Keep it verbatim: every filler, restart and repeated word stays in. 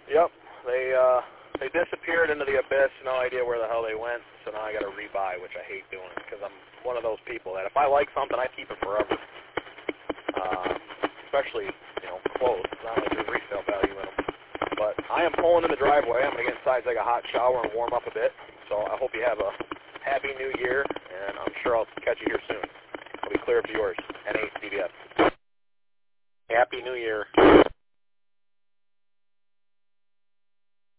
Yep. They uh, they disappeared into the abyss. No idea where the hell they went. So now I got to rebuy, which I hate doing because I'm one of those people that if I like something, I keep it forever. Uh, especially, you know, clothes. It's not like there's resale value in them. But I am pulling in the driveway. I'm going to get inside, take a hot shower, and warm up a bit. So I hope you have a happy new year, and I'm sure I'll catch you here soon. I'll be clear of yours. N A C B S. Happy New Year.